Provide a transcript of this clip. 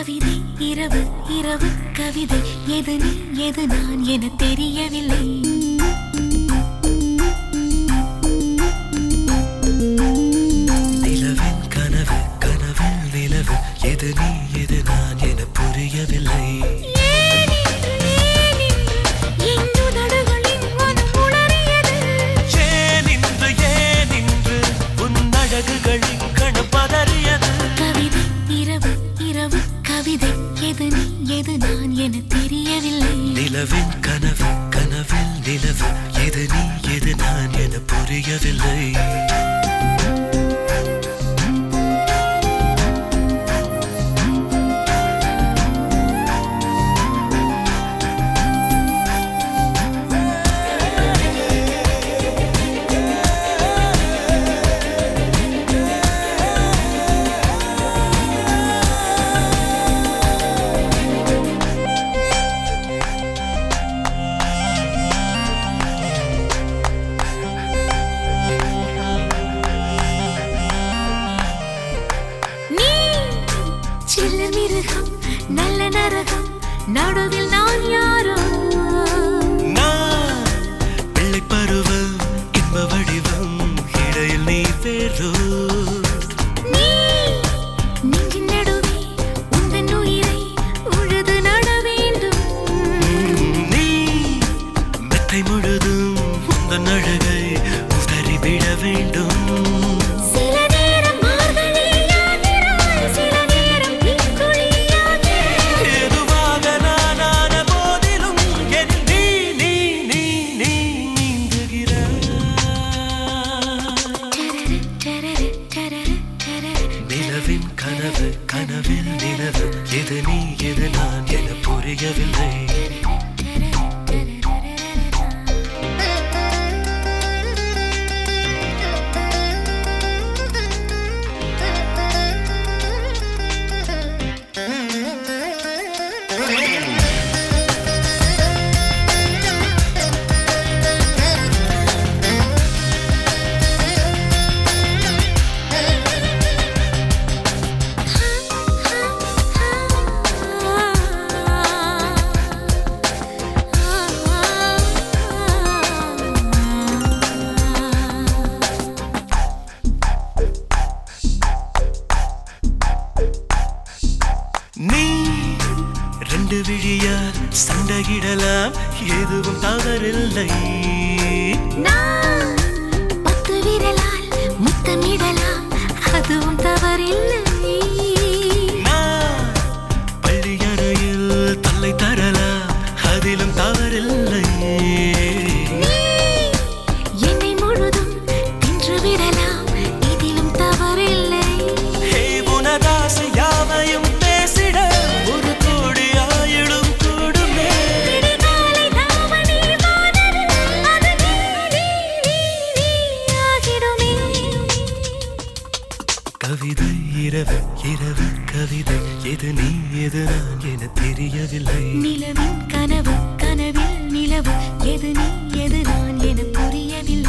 கவிதை இரவு இரவு கவிதை எது நீ எது நான் என தெரியவில்லை. நிலவின் கனவு கனவில் நிலவு எது நீ எது நான் என புரியவில்லை. நிலவின் கனவு கனவில் நிலவு எது நீ எது நான் என புரியவில்லை. நல்ல நரகம் நடுவில் நான் யாரோ பிள்ளை பருவம் இன்ப வடிவம் இடையில் நீ பேரோ நெஞ்சின் நடுவே உந்தன் உயிரை உழுது நட வேண்டும். நீ மெத்தை முழுதும் உந்தன் அழகை உதறிவிட வேண்டும். நிலவின் கனவு கனவில் நிலவு எது நீ எது நான் என புரியவில்லை. நீ ரெண்டு விழியால் சண்டையிடலாம் எதுவும் தவறில்லை. நான் 10 விரலால் முத்தமிடலாம் அதுவும் தவறில்லை. நான் பள்ளியறையில் தொல்லை தரலாம் அதிலும் தவறில்லை. என்னை முழுதும் தின்று விடலாம் இதிலும் தவறில்லை. உனதாசை யாவையும் கவிதை இரவு இரவு கவிதை எது நீ எது நான் என தெரியவில்லை. நிலவின் கனவு கனவில் நிலவு எது நீ எது நான் என புரியவில்லை.